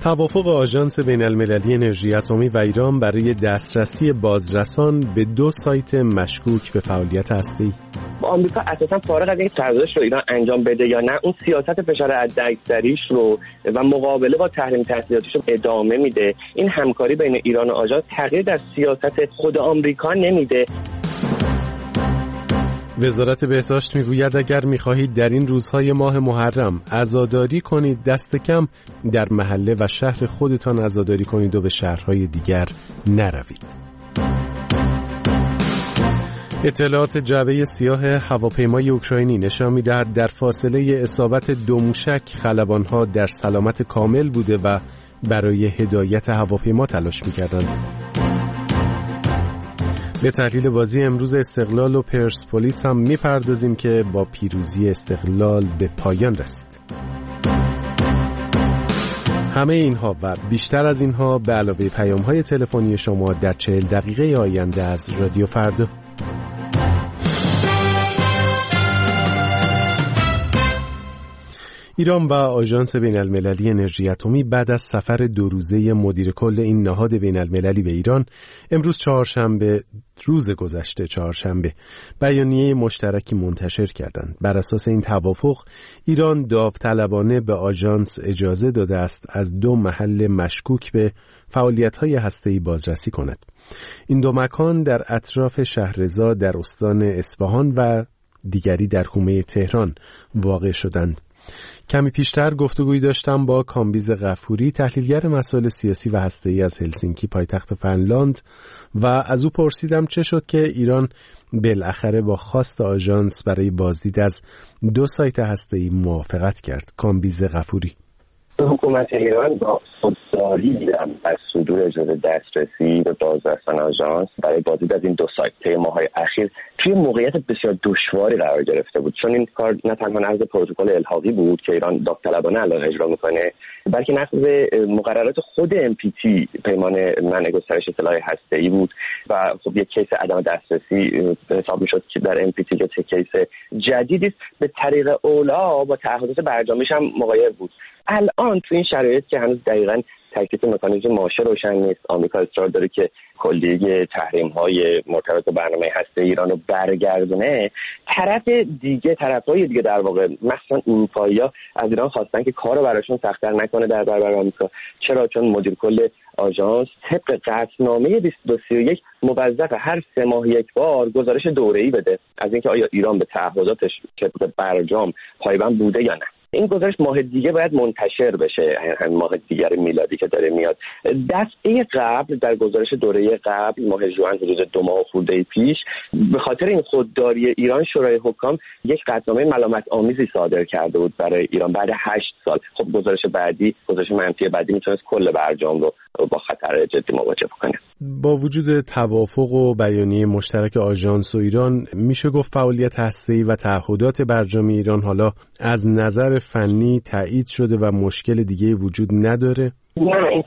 توافق آژانس بین‌المللی انرژی اتمی و ایران برای دسترسی بازرسان به 2 سایت مشکوک به فعالیت هسته‌ای. آمریکا اساساً فارغ از این قراردادش رو ایران انجام بده یا نه، اون سیاست فشار حداکثریش رو و مقابله با تحریم تحصیلاتیش رو ادامه میده. این همکاری بین ایران و آژانس تغییر در سیاست خود آمریکا نمیده. وزارت بهداشت میگوید اگر میخواهید در این روزهای ماه محرم عزاداری کنید، دست کم در محله و شهر خودتان عزاداری کنید و به شهرهای دیگر نروید. اطلاعات جعبه سیاه هواپیمای اوکراینی نشان می‌دهد در فاصله اصابت 2 موشک خلبان‌ها در سلامت کامل بوده و برای هدایت هواپیما تلاش می‌کردند. به تحلیل بازی امروز استقلال و پرسپولیس هم می‌پردازیم که با پیروزی استقلال به پایان رسید. همه اینها و بیشتر از اینها به علاوه پیام‌های تلفنی شما در 40 دقیقه آینده از رادیو فردا. ایران و آژانس بین‌المللی انرژی اتمی بعد از سفر 2 روزه مدیر کل این نهاد بین‌المللی به ایران امروز روز گذشته چهارشنبه بیانیه مشترکی منتشر کردند. بر اساس این توافق ایران داوطلبانه به آژانس اجازه داده است از 2 محل مشکوک به فعالیت‌های هسته‌ای بازرسی کند. این 2 مکان در اطراف شهرضا در استان اصفهان و دیگری در حومه تهران واقع شدند. کمی پیشتر گفتگویی داشتم با کامبیز غفوری، تحلیلگر مسائل سیاسی و هسته‌ای از هلسینکی پایتخت فنلاند، و از او پرسیدم چه شد که ایران بالاخره با خواست آژانس برای بازدید از 2 سایت هسته‌ای موافقت کرد. کامبیز غفوری: حکومت ایران با خودداری از صدور اجازه دسترسی به بازرسان آژانس برای بازدید از این 2 سایت طی ماه‌های اخیر توی موقعیت بسیار دشواری قرار گرفته بود، چون این کار نه تنها نقض پروتکل الحاقی بود که ایران داوطلبانه الان اجرا میکنه، بلکه نقض مقررات خود NPT پیمان منع گسترش سلاح هسته‌ای بود و خب یک کیس عدم دسترسی حساب میشد که در NPT که چه کیس جدیدی است، به طریق اولا با تعهدات برجامیش هم مغایر بود. الان تو این شرایط که هنوز دقیقاً تکلیف مکانیزم ماشه روشن نیست، آمریکا اصرار داره که کلیه تحریم‌های مرتبط با برنامه هسته ایران رو برگردونه، طرف‌های دیگه در واقع مثلا اروپایی‌ها از ایران خواستن که کارو براشون سخت‌تر نکنه در برابر آمریکا. چرا؟ چون مدیر کل آژانس طبق قطعنامه 2231 موظف هر 3 ماه یک بار گزارش دوره‌ای بده از اینکه آیا ایران به تعهداتش طبق برجام پایبند بوده یا نه. این گزارش ماه دیگه باید منتشر بشه، همین ماه دیگر میلادی که داره میاد. دفعه قبل در گزارش دوره قبل ماه ژوئن حدود 2 ماه خورده پیش به خاطر این خودداری ایران شورای حکام یک قطعنامه ملامت آمیزی صادر کرده بود برای ایران بعد 8 سال. خب گزارش منفی بعدی میتونست کل برجام رو با خطر جدی مواجه کنه. با وجود توافق و بیانیه مشترک آژانس و ایران، میشه گفت فعالیت هسته‌ای و تعهدات برجامی ایران حالا از نظر فنی تایید شده و مشکل دیگه وجود نداره؟ نه، این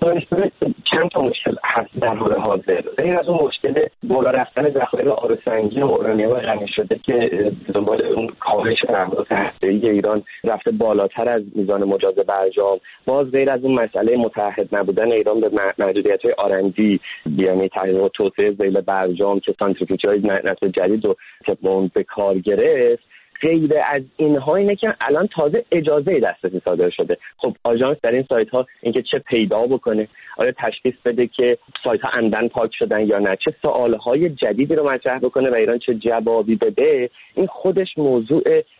چند تا مشکل هست در حال حاضر. غیر از اون مشکل بالا رفتن ذخایر آرسنگی و اورانیوم غنی شده که دنبال اون کاهش تعهدات هسته‌ای ایران رفته بالاتر از میزان مجاز برجام، باز غیر از اون مسئله متعهد نبودن ایران به محدودیت‌های آرندی، یعنی تحقیق و توسعه ذیل برجام که سانتریفیوژهای نسل جدید رو طبق اون به کار گرفت، غیر از اینها اینه که الان تازه اجازه دسترسی صادر شده. خب آژانس در این سایت ها اینکه چه پیدا بکنه، آیا تشخیص بده که سایت ها عمدن پاک شدن یا نه، چه سوالهای جدیدی رو مطرح بکنه و ایران چه جوابی بده، این خودش موضوع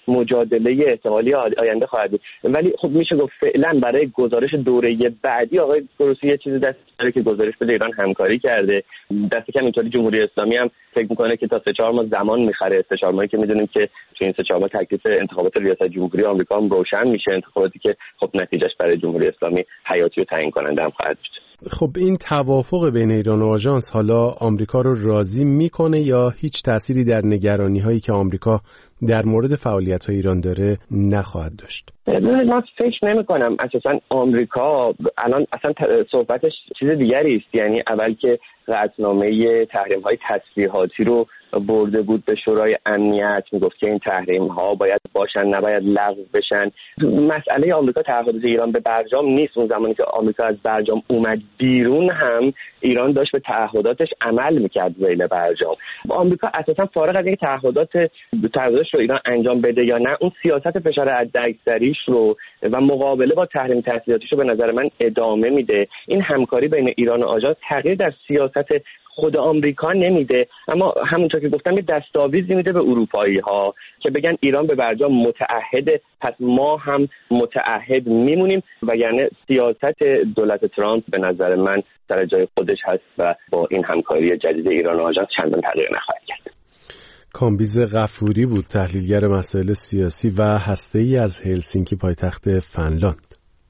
مجادله احتمالی آینده خواهد بود. ولی خب میشه گفت فعلا برای گزارش دوره بعدی آقای گروسی یه چیزی دست داره که گزارش بده ایران همکاری کرده. دست کم اینطوری جمهوری اسلامی هم فکر میکنه که تا 3-4 ماه زمان میخره. 3-4 ماهی که میدونیم که تو این 3-4 ماه تکلیف انتخابات ریاست جمهوری آمریکا هم روشن میشه، انتخاباتی که خب نتیجهش برای جمهوری اسلامی حیاتی و تعیین کننده هم خواهد بود. خب این توافق بین ایران و آژانس حالا آمریکا رو راضی میکنه یا هیچ تأثیری در نگرانی‌هایی که آمریکا در مورد فعالیت‌های ایران داره نخواهد داشت؟ من فکر نمی‌کنم. اساساً آمریکا الان اصلا صحبتش چیز دیگری است. یعنی اول که قطعنامه تحریم‌های تسلیحاتی رو برده بود به شورای امنیت، میگفت که این تحریم ها باید باشن نباید لغو بشن. مسئله آمریکا تعهدات ایران به برجام نیست. اون زمانی که آمریکا از برجام اومد بیرون هم ایران داشت به تعهداتش عمل میکرد ذیل برجام. آمریکا اساسا فارغ از اینکه تعهداتش رو ایران انجام بده یا نه، اون سیاست فشار حداکثریش رو و مقابله با تحریم تحصیلاتیش رو به نظر من ادامه میده. این همکاری بین ایران و آژانس تغییر در سیاست خود آمریکا نمیده، اما همونطور که گفتم یه دستاویزی میده به اروپایی ها که بگن ایران به برجام متعهده، پس ما هم متعهد میمونیم. و یعنی سیاست دولت ترامپ به نظر من سر جای خودش هست و با این همکاری جدید ایران و آژانس چندان تغییر نخواهد کرد. کامبیز غفوری بود، تحلیلگر مسائل سیاسی و هسته‌ای از هلسینکی پایتخت فنلاند.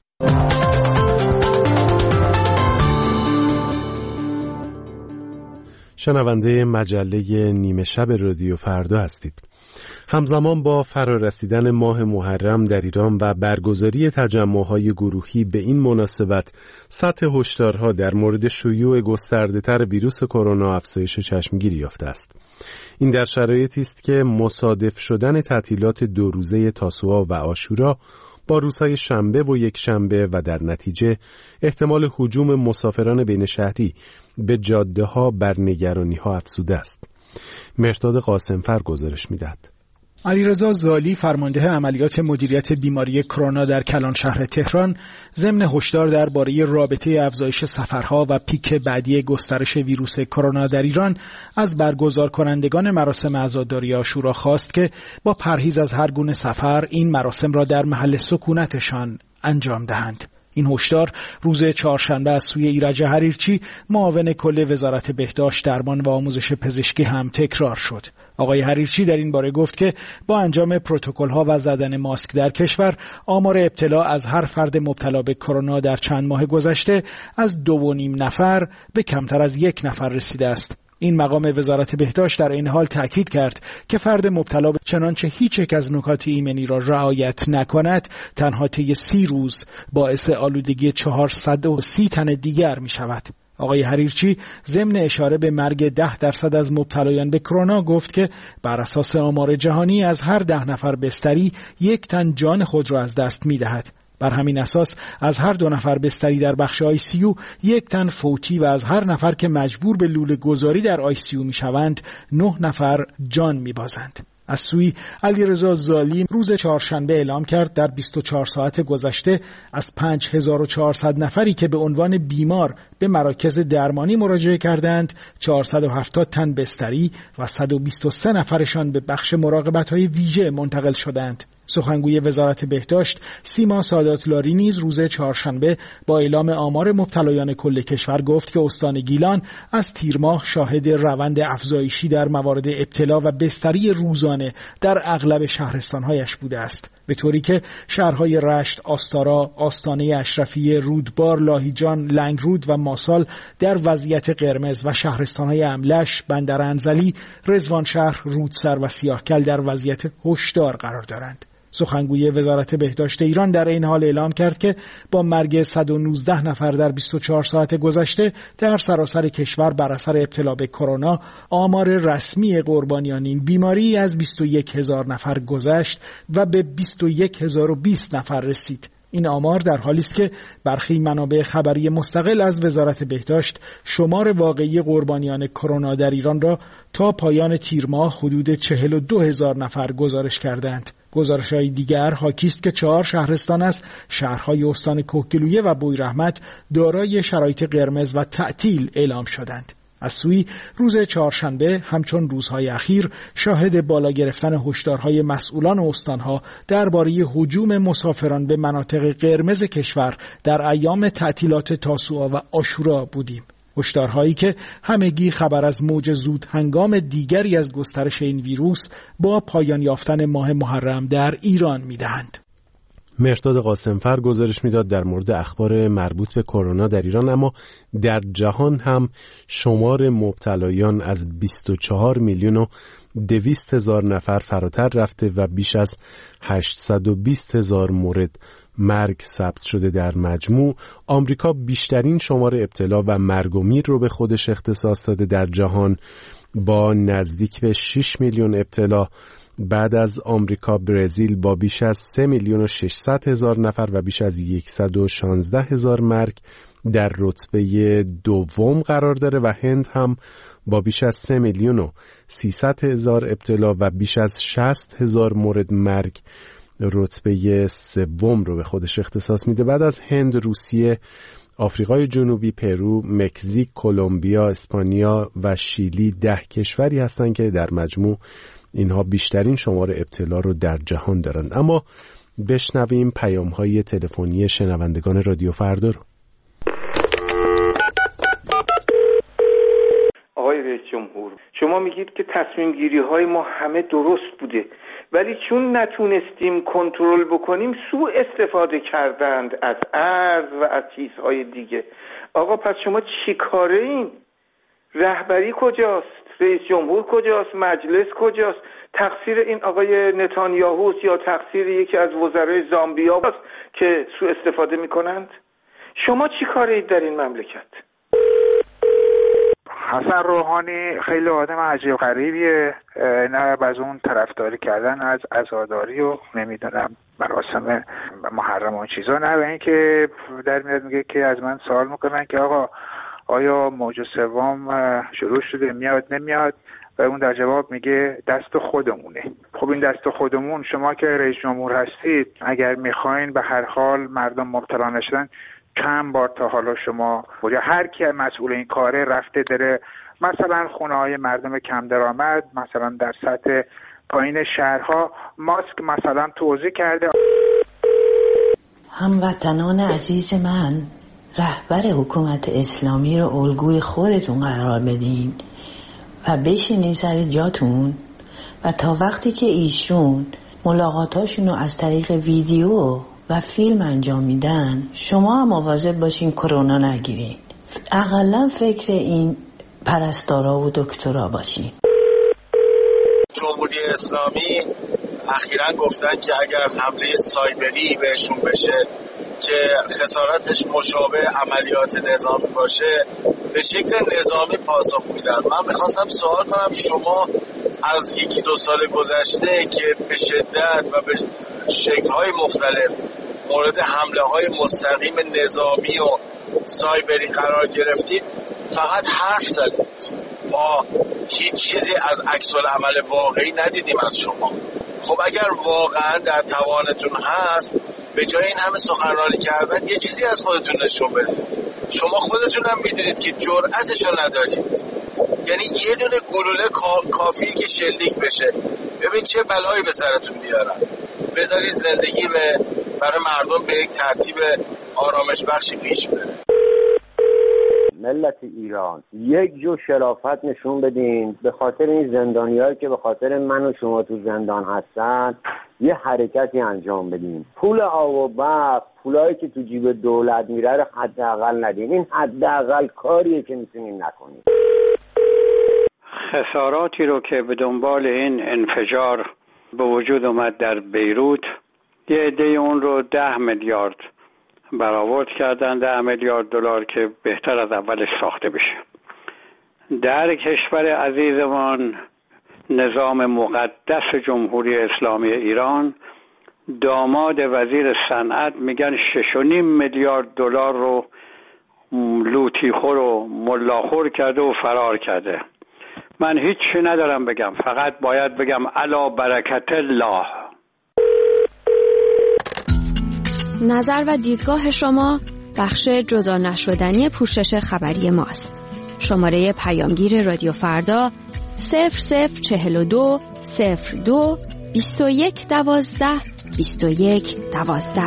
شنونده مجله نیمه شب رادیو فردا هستید. همزمان با فرارسیدن ماه محرم در ایران و برگزاری تجمع‌های گروهی به این مناسبت، سطح هشدارها در مورد شیوع گسترده‌تر ویروس کرونا افزایش چشمگیری یافته است. این در شرایطی است که مصادف شدن تعطیلات 2 روزه تاسوعا و عاشورا با روزهای شنبه و یکشنبه و در نتیجه احتمال هجوم مسافران بین شهری به جاده‌ها بر نگرانی‌ها افزوده است. مرداد قاسمفر گزارش می‌دهد. علیرضا زالی، فرمانده عملیات مدیریت بیماری کرونا در کلان شهر تهران، ضمن هشدار درباره رابطه افزایش سفرها و پیک بعدی گسترش ویروس کرونا در ایران از برگزار کنندگان مراسم عزاداری عاشورا خواست که با پرهیز از هر گونه سفر این مراسم را در محل سکونتشان انجام دهند. این هشدار روز چهارشنبه از سوی ایرج حریرچی، معاون کل وزارت بهداشت، درمان و آموزش پزشکی هم تکرار شد. آقای حریرچی در این باره گفت که با انجام پروتکل‌ها و زدن ماسک در کشور، آمار ابتلا از هر فرد مبتلا به کرونا در چند ماه گذشته از 2.5 نفر به کمتر از 1 نفر رسیده است. این مقام وزارت بهداشت در این حال تاکید کرد که فرد مبتلا به چنانچه هیچ یک از نکات ایمنی را رعایت نکند، تنها طی 30 روز باعث آلودگی 430 تن دیگر می شود. آقای حریرچی ضمن اشاره به مرگ 10% از مبتلایان به کرونا گفت که بر اساس آمار جهانی از هر 10 نفر بستری 1 تن جان خود را از دست می دهد. بر همین اساس از هر 2 نفر بستری در بخش ICU 1 تن فوتی و از هر نفر که مجبور به لوله گذاری در ICU می شوند 9 نفر جان می بازند. از سوی علیرضا زالی روز چهارشنبه اعلام کرد در 24 ساعت گذشته از 5400 نفری که به عنوان بیمار به مراکز درمانی مراجعه کردند، 470 تن بستری و 123 نفرشان به بخش مراقبت‌های ویژه منتقل شدند. سخنگوی وزارت بهداشت سیما ساداتلاری نیز روز چهارشنبه با اعلام آمار مبتلایان کل کشور گفت که استان گیلان از تیر ماه شاهد روند افزایشی در موارد ابتلا و بستری روزانه در اغلب شهرستان‌هایش بوده است، به طوری که شهرهای رشت، آستارا، آستانه اشرفیه، رودبار، لاهیجان، لنگرود و ماسال در وضعیت قرمز و شهرستان‌های املش، بندرانزلی، رضوانشهر، رودسر و سیاهکل در وضعیت هشدار قرار دارند. سخنگوی وزارت بهداشت ایران در این حال اعلام کرد که با مرگ 119 نفر در 24 ساعت گذشته در سراسر کشور بر اثر ابتلا به کرونا، آمار رسمی قربانیان این بیماری از 21,000 نفر گذشت و به 21,020 نفر رسید. این آمار در حالی است که برخی منابع خبری مستقل از وزارت بهداشت شمار واقعی قربانیان کرونا در ایران را تا پایان تیر ماه حدود 42,000 نفر گزارش کردند. گزارش‌های دیگر حاکی است که 4 شهرستان از شهرهای استان کوهگیلویه و بویراحمد دارای شرایط قرمز و تعطیل اعلام شدند. از سوی روز چهارشنبه همچون روزهای اخیر شاهد بالا گرفتن هشدارهای مسئولان استانها درباره هجوم مسافران به مناطق قرمز کشور در ایام تعطیلات تاسوعا و عاشورا بودیم. هشدارهایی که همگی خبر از موج زود هنگام دیگری از گسترش این ویروس با پایان یافتن ماه محرم در ایران می‌دهند. مرداد قاسمفر گزارش میداد در مورد اخبار مربوط به کرونا در ایران، اما در جهان هم شمار مبتلایان از 24,200,000 نفر فراتر رفته و بیش از 820,000 مورد مرگ ثبت شده. در مجموع آمریکا بیشترین شمار ابتلا و مرگ و میر رو به خودش اختصاص داده در جهان با نزدیک به 6 میلیون ابتلا، بعد از آمریکا برزیل با بیش از 3,600,000 نفر و بیش از 116,000 مرگ در رتبه دوم قرار داره و هند هم با بیش از 3,300,000 ابتلا و بیش از 60,000 مورد مرگ رتبه سوم رو به خودش اختصاص میده. بعد از هند، روسیه، آفریقای جنوبی، پرو، مکزیک، کلمبیا، اسپانیا و شیلی 10 کشوری هستند که در مجموع اینها بیشترین شمار ابتلا رو در جهان دارند. اما بشنویم پیام‌های تلفنی شنوندگان رادیو فردا رو. آقای رئیس جمهور، شما میگید که تصمیم گیری های ما همه درست بوده، ولی چون نتونستیم کنترل بکنیم سوء استفاده کردند از ارز و از چیزهای دیگه. آقا پس شما چی کاره این؟ رهبری کجاست؟ رئیس جمهور کجاست؟ مجلس کجاست؟ تقصیر این آقای نتانیاهوست یا تقصیر یکی از وزرای زامبیا است که سوء استفاده میکنند؟ شما چی کاره اید در این مملکت؟ حسن روحانی خیلی آدم عجیب غریبیه، نه از اون طرفداری کردن از عزاداری و نمیدونم مراسم محرم و چیزا، نه به این که در میاد میگه که از من سوال میکنن که آقا آیا موج سوم شروع شده، میاد نمیاد، و اون در جواب میگه دست خودمونه. خب این دست خودمون، شما که رئیس جمهور هستید اگر میخواین به هر حال مردم مبتلا نشدن، چند بار تا حالا شما یا هر کی مسئول این کاره رفته داره مثلا خونه های مردم کم درآمد، مثلا در سطح پایین شهرها ماسک مثلا توزیع کرده؟ هموطنان عزیز من، رهبر حکومت اسلامی رو الگوی خودتون قرار بدین و بشینین سر جاتون و تا وقتی که ایشون ملاقاتاشون رو از طریق ویدیو و فیلم انجام میدن، شما هم مواظب باشین کرونا نگیرین. اقلا فکر این پرستارا و دکترا باشین. جمهوری اسلامی اخیراً گفتن که اگر حمله سایبری بهشون بشه که خسارتش مشابه عملیات نظامی باشه، به شکل نظامی پاسخ میدن. من میخواستم سوال کنم، شما از 1-2 سال گذشته که به شدت و به شکل‌های مختلف مورد حمله‌های مستقیم نظامی و سایبری قرار گرفتید، فقط حرف زدید، ما هیچ چیزی از عکس‌العمل واقعی ندیدیم از شما. خب اگر واقعا در توانتون هست، به جای این همه سخنرانی کردن یه چیزی از خودتون نشون بدید. شما خودتون هم میدونید که جرأتشو ندارید. یعنی یه دونه گلوله کافیه که شلیک بشه. ببین چه بلایی به سرتون بیارن. بذارید زندگی برای مردم به یک ترتیب آرامش بخشی پیش بره. ملت ایران، یک جو شرافت نشون بدین، به خاطر این زندانیایی که به خاطر من و شما تو زندان هستن یه حرکتی انجام بدین. پول آب و برق، پولایی که تو جیب دولت میره رو حداقل ندین. این حداقل کاریه که میتونین نکنین. خساراتی رو که به دنبال این انفجار به وجود اومد در بیروت، یه عده اون رو 10 میلیارد برآورد کردن، 10 میلیارد دلار که بهتر از اولش ساخته بشه. در کشور عزیزمان، نظام مقدس جمهوری اسلامی ایران، داماد وزیر صنعت میگن 6.5 میلیارد دلار رو لوتیخور و ملاخور کرده و فرار کرده. من هیچی ندارم بگم، فقط باید بگم علی برکت الله. نظر و دیدگاه شما بخش جدا نشدنی پوشش خبری ماست. شماره پیامگیر رادیو فردا 0042 02 21 12 21 12.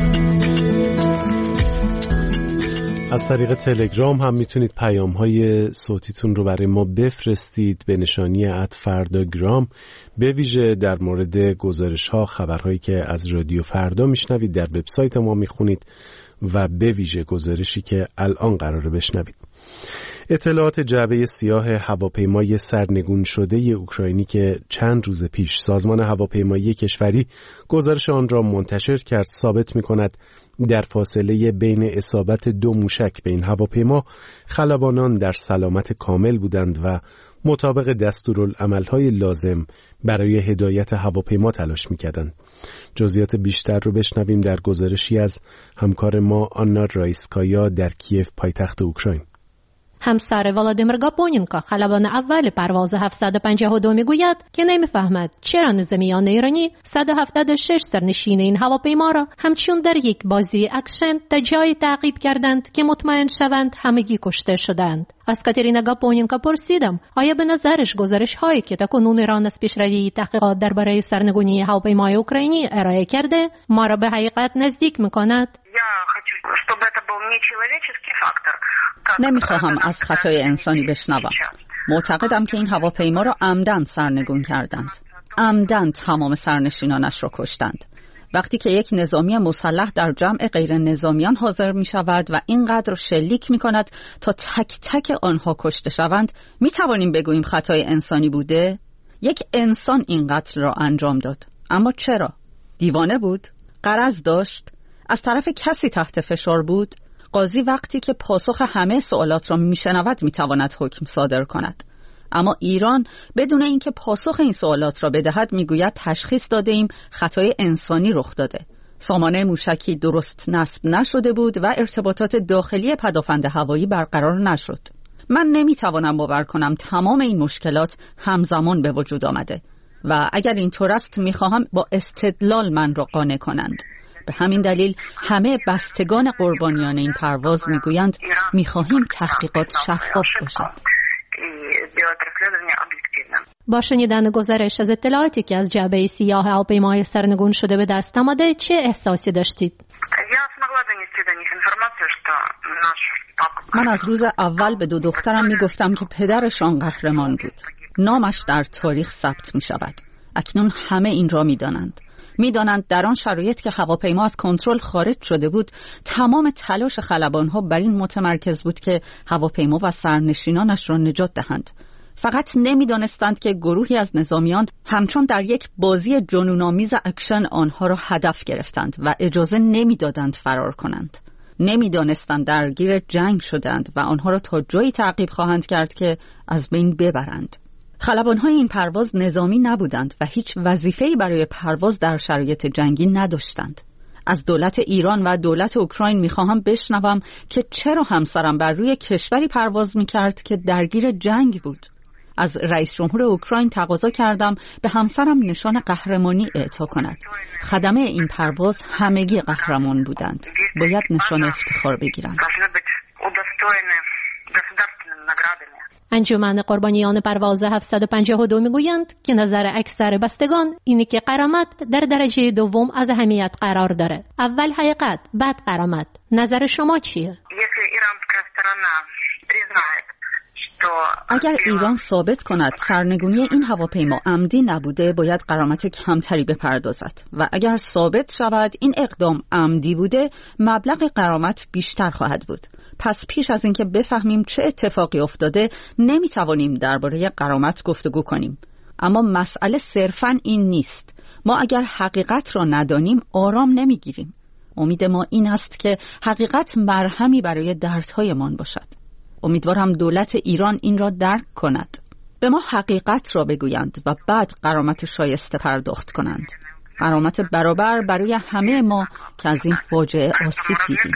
از طریق تلگرام هم میتونید پیام‌های صوتیتون رو برای ما بفرستید به نشانی @فرداگرام، به ویژه در مورد گزارش‌ها، خبرهایی که از رادیو فردا میشنوید در وبسایت ما میخونید و به ویژه گزارشی که الان قراره بشنوید. اطلاعات جعبه سیاه هواپیمای سرنگون شده اوکراینی که چند روز پیش سازمان هواپیمایی کشوری گزارش آن را منتشر کرد ثابت می‌کند در فاصله بین اصابت 2 موشک به این هواپیما خلبانان در سلامت کامل بودند و مطابق دستورالعمل‌های لازم برای هدایت هواپیما تلاش می‌کردند. جزئیات بیشتر رو بشنویم در گزارشی از همکار ما آنا رایسکایا در کیف پایتخت اوکراین. همسر ولادیمیر گاپونینکا خلبان اول پرواز 752 میگوید که نمیفهمد چرا نظامیان ایرانی 176 سرنشین این هواپیما را همچون در یک بازی اکشن تا جایی تعقیب کردند که مطمئن شوند همگی کشته شدند. از کاترینا گاپونینکا پرسیدم آیا به نظرش گزارش هایی که تاکنون ایران از پیشروی تحقیقات درباره سرنگونی هواپیمای اوکراینی ارائه کرده ما را به حقیقت نزدیک میکند؟ نمیخواهم از خطای انسانی بشنوم. معتقدم که این هواپیما را عمدن سرنگون کردند. عمدن تمام سرنشینانش را کشتند. وقتی که یک نظامی مسلح در جمع غیر نظامیان حاضر می شود و اینقدر شلیک می کند تا تک تک آنها کشته شوند، می توانیم بگوییم خطای انسانی بوده؟ یک انسان این قتل را انجام داد. اما چرا؟ دیوانه بود؟ غرض داشت؟ از طرف کسی تحت فشار بود؟ قاضی وقتی که پاسخ همه سوالات را میشنود میتواند حکم صادر کند. اما ایران بدون اینکه پاسخ این سوالات را بدهد میگوید تشخیص داده ایم خطای انسانی رخ داده. سامانه موشکی درست نصب نشده بود و ارتباطات داخلی پدافند هوایی برقرار نشد. من نمیتوانم باور کنم تمام این مشکلات همزمان به وجود آمده و اگر اینطور است میخواهم با استدلال من را قانع کنند. به همین دلیل همه بستگان قربانیان این پرواز میگویند میخواهیم تحقیقات شفاف باشد. با شنیدن گزارش از اطلاعاتی که از جعبه سیاه هواپیمای سرنگون شده به دست آمده چه احساسی داشتید؟ من از روز اول به 2 دخترم میگفتم که پدرشان قهرمان بود. نامش در تاریخ ثبت میشود. اکنون همه این را میدانند در آن شرایط که هواپیما از کنترل خارج شده بود تمام تلاش خلبانها بر این متمرکز بود که هواپیما و سرنشینانش را نجات دهند. فقط نمیدانستند که گروهی از نظامیان همچون در یک بازی جنون‌آمیز اکشن آنها را هدف گرفتند و اجازه نمیدادند فرار کنند. نمیدانستند درگیر جنگ شدند و آنها را تا جایی تعقیب خواهند کرد که از بین ببرند. خلبان‌های این پرواز نظامی نبودند و هیچ وظیفه‌ای برای پرواز در شرایط جنگی نداشتند. از دولت ایران و دولت اوکراین می‌خواهم بشنوم که چرا همسرم بر روی کشوری پرواز می‌کرد که درگیر جنگ بود. از رئیس جمهور اوکراین تقاضا کردم به همسرم نشان قهرمانی اعطا کند. خدمه این پرواز همگی قهرمان بودند. باید نشان افتخار بگیرند. انجمن قربانیان پرواز 752 میگویند که نظر اکثر بستگان اینه که غرامت در درجه دوم از اهمیت قرار داره. اول حقیقت، بعد غرامت. نظر شما چیه؟ اگر ایران ثابت کند سرنگونی این هواپیما عمدی نبوده باید غرامت کمتری بپردازد و اگر ثابت شود این اقدام عمدی بوده مبلغ غرامت بیشتر خواهد بود. پس پیش از اینکه بفهمیم چه اتفاقی افتاده نمیتوانیم درباره غرامت گفتگو کنیم. اما مسئله صرفاً این نیست. ما اگر حقیقت را ندانیم آرام نمیگیریم. امید ما این است که حقیقت مرهمی برای دردهایمان باشد. امیدوارم دولت ایران این را درک کند. به ما حقیقت را بگویند و بعد غرامت شایسته پرداخت کنند. غرامت برابر برای همه ما که از این فاجعه آسیب دیدیم.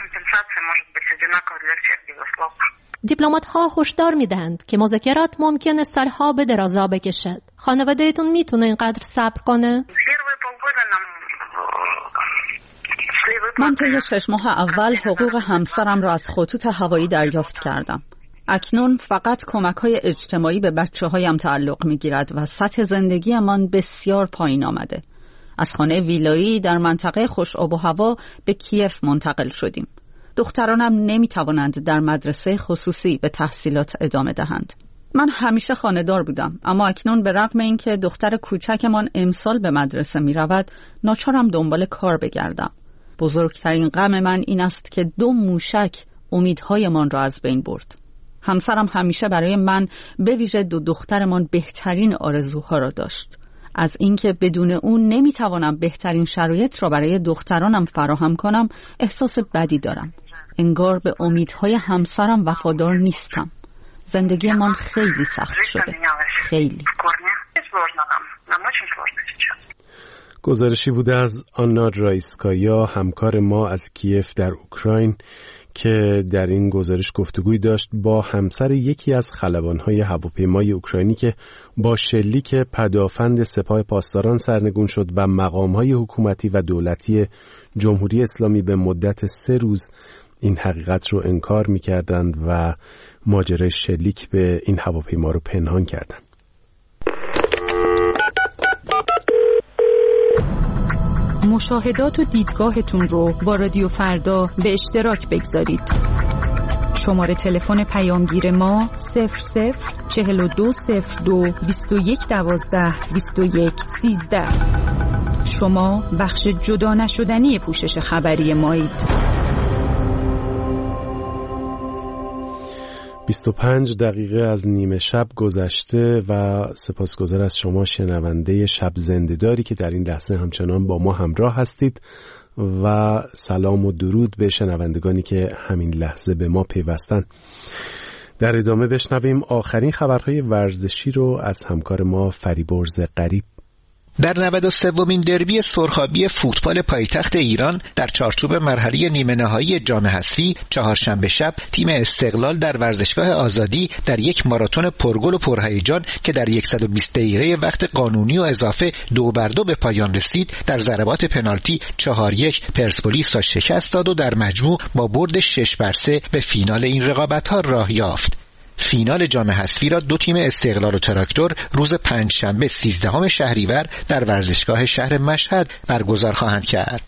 دیپلمات‌ها هشدار می‌دهند که مذاکرات ممکنه سالها به درازا بکشد. خانواده‌تون میتونه اینقدر صبر کنه؟ من طی 6 ماه اول حقوق همسرم را از خطوط هوایی دریافت کردم. اکنون فقط کمک‌های اجتماعی به بچه‌هایم تعلق می‌گیرد و سطح زندگیمان بسیار پایین آمده. از خانه ویلایی در منطقه خوش آب و هوا به کیف منتقل شدیم. دخترانم نمی‌توانند در مدرسه خصوصی به تحصیلات ادامه دهند. من همیشه خانه‌دار بودم، اما اکنون به رغم اینکه دختر کوچکمان امسال به مدرسه می‌رود، ناچارم دنبال کار بگردم. بزرگترین غم من این است که 2 موشک امیدهایمان را از بین برد. همسرم همیشه برای من به ویژه 2 دخترمان بهترین آرزوها را داشت. از اینکه بدون اون نمیتوانم بهترین شرایط را برای دخترانم فراهم کنم احساس بدی دارم. انگار به امیدهای همسرم وفادار نیستم. زندگیمان خیلی سخت شده. خیلی. گزارشی بوده از آنا رایسکایا، همکار ما از کیف در اوکراین، که در این گزارش گفتگوی داشت با همسر یکی از خلبان‌های هواپیمای اوکراینی که با شلیک پدافند سپاه پاسداران سرنگون شد و مقام‌های حکومتی و دولتی جمهوری اسلامی به مدت 3 روز این حقیقت رو انکار می‌کردند و ماجرای شلیک به این هواپیما رو پنهان کردند. مشاهدات و دیدگاهتون رو با رادیو فردا به اشتراک بگذارید. شماره تلفن پیامگیر ما 004202 2112 2113. شما بخش جدا نشدنی پوشش خبری مایید. 25 دقیقه از نیمه شب گذشته و سپاسگزار از شما شنونده شب زنده‌داری که در این لحظه همچنان با ما همراه هستید و سلام و درود به شنوندگانی که همین لحظه به ما پیوستن. در ادامه بشنویم آخرین خبرهای ورزشی رو از همکار ما فریبرز غریب. در 93مین دربی سرخابی فوتبال پایتخت ایران در چارچوب مرحله نیمه نهایی جام حذفی چهارشنبه شب تیم استقلال در ورزشگاه آزادی در یک ماراتون پرگل و پرهیجان که در 120 دقیقه وقت قانونی و اضافه 2-2 به پایان رسید در ضربات پنالتی 4-1 پرسپولیس را شکست داد و در مجموع با برد 6-3 به فینال این رقابت‌ها راه یافت. فینال جام حذفی را دو تیم استقلال و تراکتور روز پنجشنبه 13 شهریور در ورزشگاه شهر مشهد برگزار خواهند کرد.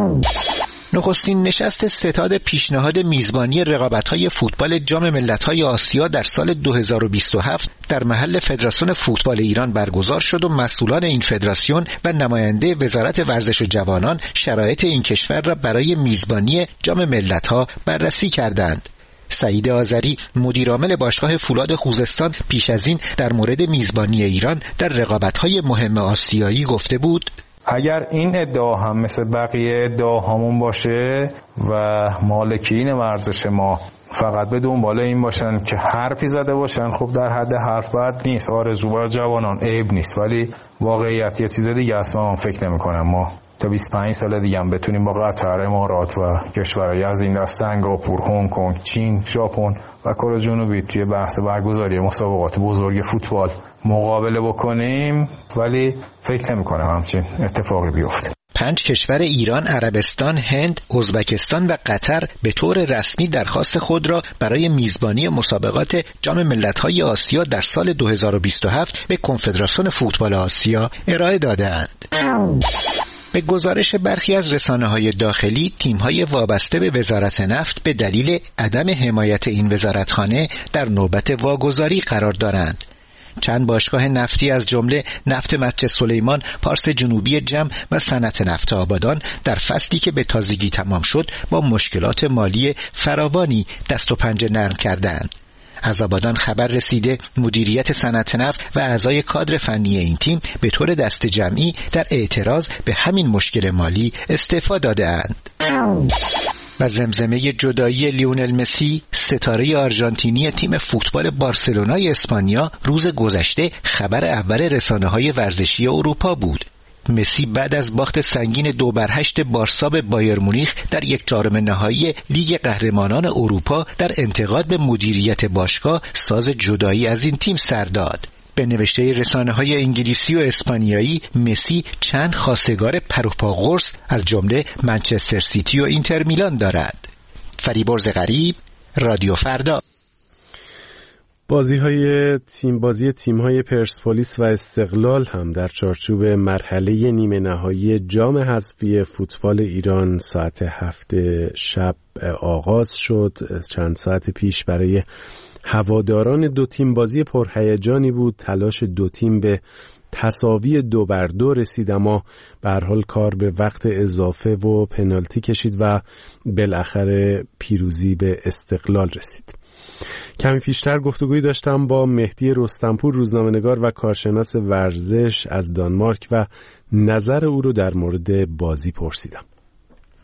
نخستین نشست ستاد پیشنهاد میزبانی رقابت‌های فوتبال جام ملت‌های آسیا در سال 2027 در محل فدراسیون فوتبال ایران برگزار شد و مسئولان این فدراسیون و نماینده وزارت ورزش و جوانان شرایط این کشور را برای میزبانی جام ملت‌ها بررسی کردند. سعید آذری مدیرعامل باشگاه فولاد خوزستان پیش از این در مورد میزبانی ایران در رقابت‌های مهم آسیایی گفته بود: اگر این ادعا هم مثل بقیه ادعاهامون باشه و مالکین ورزش ما فقط به دنبال این باشن که حرفی زده باشن، خب در حد حرف بد نیست، آرزو با جوانان عیب نیست، ولی واقعیت یه چیز دیگه است. من فکر نمی‌کنم ما تا 25 سال دیگه هم بتونیم با قطر، امارات و کشورهای از این دست سنگاپور، هنگ کنگ، چین، ژاپن و کره جنوبی توی بحث برگزاری مسابقات بزرگ فوتبال مقابله بکنیم، ولی فکر نمی‌کنم همچین اتفاقی بیفته. 5 کشور ایران، عربستان، هند، ازبکستان و قطر به طور رسمی درخواست خود را برای میزبانی مسابقات جام ملت‌های آسیا در سال 2027 به کنفدراسیون فوتبال آسیا ارائه داده‌اند. به گزارش برخی از رسانه‌های داخلی، تیم‌های وابسته به وزارت نفت به دلیل عدم حمایت این وزارتخانه در نوبت واگذاری قرار دارند. چند باشگاه نفتی از جمله نفت مچ سلیمان، پارس جنوبی جم و صنعت نفت آبادان در فصلی که به تازگی تمام شد با مشکلات مالی فراوانی دست و پنجه نرم کردند. از آبادان خبر رسیده مدیریت صنعت نفت و اعضای کادر فنی این تیم به طور دست جمعی در اعتراض به همین مشکل مالی استعفا داده‌اند. و زمزمه جدایی لیونل مسی، ستاره آرژانتینی تیم فوتبال بارسلونای اسپانیا، روز گذشته خبر اول رسانه‌های ورزشی اروپا بود. مسی بعد از باخت سنگین 2-8 بارسا به بایر مونیخ در 1/4 نهایی لیگ قهرمانان اروپا در انتقاد به مدیریت باشگاه ساز جدایی از این تیم سر داد. به نوشته رسانه‌های انگلیسی و اسپانیایی، مسی چند خواستگار پروپا قرص از جمله منچستر سیتی و اینتر میلان دارد. فریبرز غریب، رادیو فردا. بازی تیم‌های پرسپولیس و استقلال هم در چارچوب مرحله نیمه نهایی جام حذفی فوتبال ایران ساعت 7 شب آغاز شد. چند ساعت پیش برای هواداران دو تیم بازی پرهیجانی بود. تلاش دو تیم به تساوی 2-2 رسید، اما به هر حال کار به وقت اضافه و پنالتی کشید و بالاخره پیروزی به استقلال رسید. کمی پیشتر گفتگویی داشتم با مهدی رستمپور، روزنامه‌نگار و کارشناس ورزش از دانمارک، و نظر او رو در مورد بازی پرسیدم.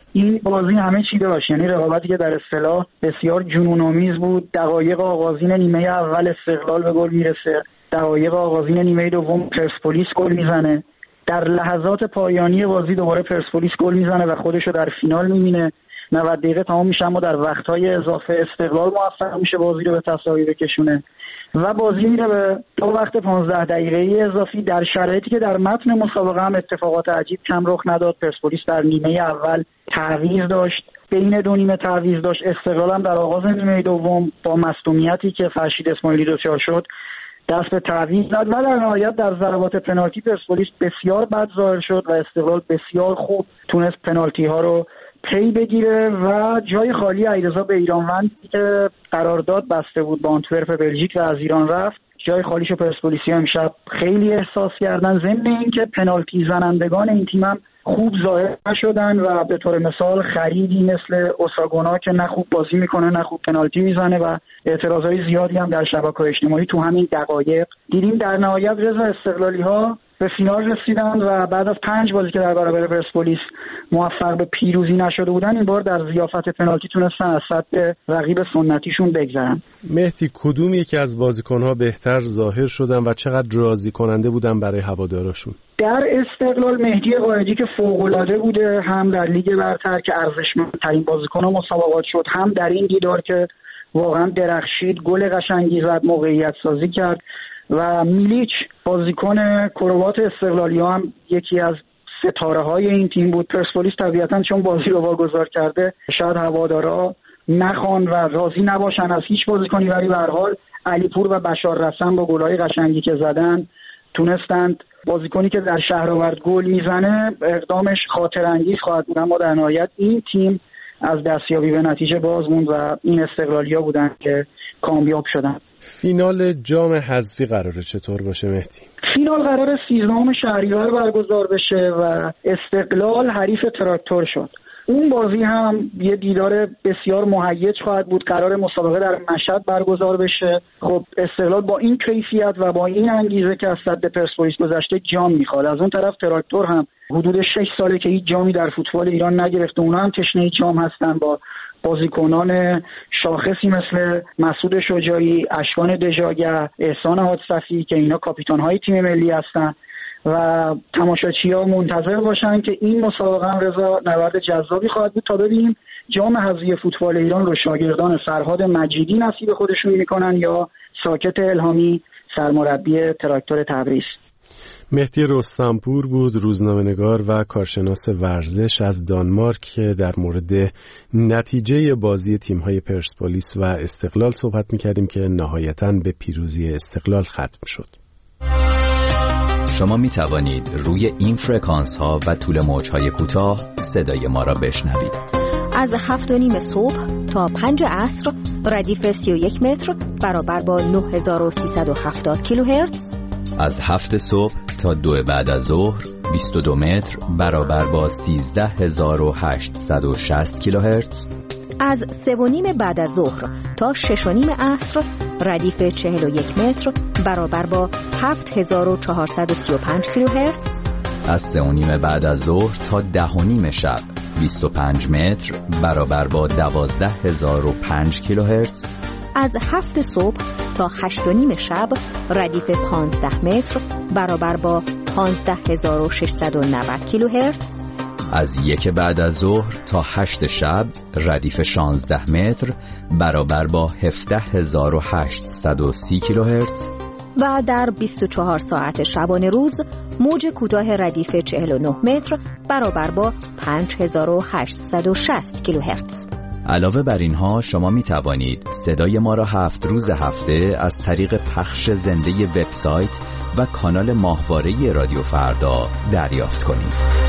این بازی همه چی داشت، یعنی رقابتی که در اصطلاح بسیار جنون‌آمیز بود. دقایق آغازین نیمه اول استقلال به گل میرسه، دقایق آغازین نیمه دوم پرسپولیس گل میزنه، در لحظات پایانی بازی دوباره پرسپولیس گل میزنه و خودش رو در فینال میبینه. 90 دقیقه تمام میشه، اما در وقت‌های اضافه استقلال موفق میشه بازی رو به تساوی بکشونه و بازی میره به 2 وقت 15 دقیقه‌ای اضافی در شرایطی که در متن مسابقه هم اتفاقات عجیب کم رخ نداد. پرسپولیس در نیمه اول تعویض داشت، بین 2 نیمه تعویض داشت. استقلال هم در آغاز نیمه دوم با مصدومیتی که فرشید اسماعیلی دچار شد دست به تعویض زد و در نهایت در ضربات پنالتی پرسپولیس بسیار بد ظاهر شد و استقلال بسیار خوب تونست پنالتی ها رو پی بگیره و جای خالی علیرضا بیرانوند که قرارداد بسته بود با آنتورپ بلژیک و از ایران رفت، جای خالیشو پرسپولیسی امشب خیلی احساس کردن. ضمن اینکه پنالتی زنندگان این تیم هم خوب ظاهر نشدن و به طور مثال خریدی مثل اوساگونا که نه خوب بازی میکنه نه خوب پنالتی میزنه و اعتراضای زیادی هم در شبکه‌های اجتماعی تو همین دقایق دیدیم. در نهایت رضا استقلالی ها به فینال رسیدن و بعد از 5 بازی که در برابر پرسپولیس موفق به پیروزی نشده بودن، این بار در ضیافت پنالتی تونستن از سد رقیب سنتیشون بگذرن. مهدی، کدوم یکی از بازیکن‌ها بهتر ظاهر شدن و چقدر راضی کننده بودن برای هوادارشون؟ در استقلال مهدی قائدی که فوق‌العاده بوده، هم در لیگ برتر که ارزشمندترین بازیکن مسابقات شد، هم در این دیدار که واقعا درخشید، گل قشنگی زد، موقعیت سازی کرد. و میلیچ بازیکن کروات استقلالی هم یکی از ستاره های این تیم بود. پرسپولیس طبیعتاً چون بازی رو واگذار کرده شاید هوادارا نخوان و راضی نباشن از هیچ بازیکنی، ولی به هر حال علیپور و بشار رسن با گل‌های قشنگی که زدن تونستند بازیکنی که در شهرآورد گل میزنه اقدامش خاطر انگیز خواهد بود، اما در نهایت این تیم از دستیابی به نتیجه باز موند و این استقلالیا بودن که کامیاب شدن. فینال جام حذفی قراره چطور باشه مهدی؟ فینال قراره 13 شهریور برگزار بشه و استقلال حریف تراکتور شد. اون بازی هم یه دیدار بسیار مهیج خواهد بود. قرار مسابقه در مشهد برگزار بشه. خب استقلال با این کیفیت و با این انگیزه که از سد پرسپولیس گذشته جام میخواد. از اون طرف تراکتور هم حدود 6 ساله که هیچ جامی در فوتبال ایران نگرفته، اونا هم تشنه جام هستن با بازیکنان شاخصی مثل مسعود شجاعی، اشکان دژاگه، احسان حادثی که اینا کاپیتان‌های تیم ملی هستن و تماشاچی‌ها منتظر باشن که این مسابقه هم رضا نبرد جذابی خواهد بود تا ببینیم جام حذفی فوتبال ایران رو شاگردان فرهاد مجیدی نصیب خودشون میکنن یا ساکت الهامی سرمربی تراکتور تبریز. مهدی رستمپور بود، روزنامه‌نگار و کارشناس ورزش از دانمارک که در مورد نتیجه بازی تیم‌های پرسپولیس و استقلال صحبت می‌کردیم که نهایتاً به پیروزی استقلال ختم شد. شما می‌توانید روی این فرکانس‌ها و طول موج‌های کوتاه صدای ما را بشنوید. از 7:30 صبح تا 5 عصر ردیف 31 متر برابر با 9370 کیلوهرتز. از 7 صبح تا 2 بعد از ظهر 22 متر برابر با 13860 کیلوهرتز. از 3:30 بعد از ظهر تا 6:30 عصر ردیف 41 متر برابر با 7435 کیلوهرتز. از 3:30 بعد از ظهر تا 10:30 شب 25 متر برابر با 12005 کیلوهرتز. از 7 صبح تا 8:30 شب ردیف 15 متر برابر با 15690 کیلوهرتز. از 1 بعد از ظهر تا 8 شب ردیف 16 متر برابر با 17830 کیلوهرتز. و در 24 ساعت شبانه روز موج کوتاه ردیف 49 متر برابر با 5860 کیلوهرتز. علاوه بر اینها شما می توانید صدای ما را 7 روز هفته از طریق پخش زنده وبسایت و کانال ماهواره رادیو فردا دریافت کنید.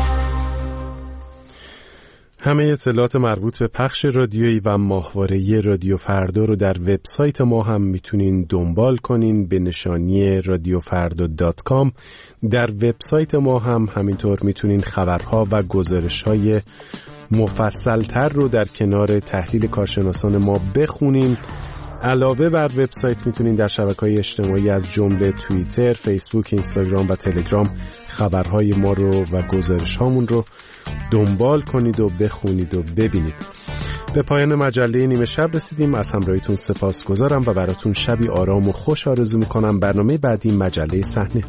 همه اطلاعات مربوط به پخش رادیویی و ماهواره رادیو فردا رو در وبسایت ما هم میتونین دنبال کنین به نشانی radiofarda.com. در وبسایت ما هم همینطور میتونین خبرها و گزارش‌های مفصل‌تر رو در کنار تحلیل کارشناسان ما بخونین. علاوه بر وبسایت میتونین در شبکه‌های اجتماعی از جمله توییتر، فیسبوک، اینستاگرام و تلگرام خبرهای ما رو و گزارش‌هامون رو دنبال کنید و بخونید و ببینید. به پایان مجله نیمه شب رسیدیم. از همراهیتون سپاسگزارم و براتون شبی آرام و خوش آرزو میکنم. برنامه بعدی مجله صحنه.